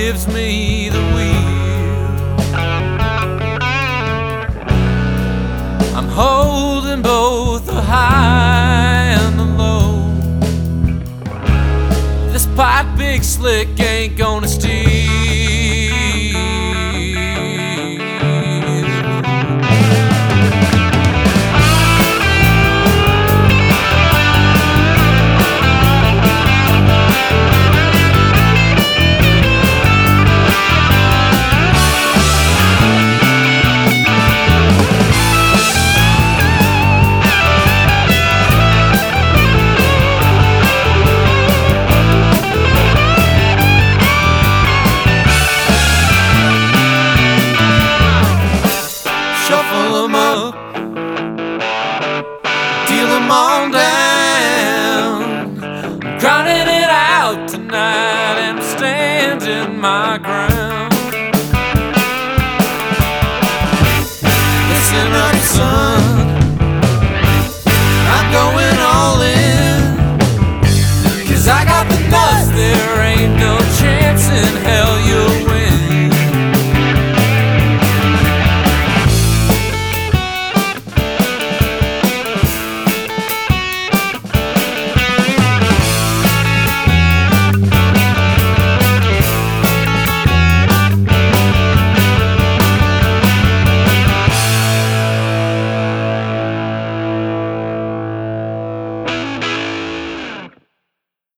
gives me the wheel. I'm holding both the high and the low. This pipe big slick ain't gonna steal. Shuffle them up, deal them on down. I'm grinding it out tonight and I'm standing my ground. Listen up, son, I'm going all in, 'cause I got the nuts, there ain't no chance in hell you'll win.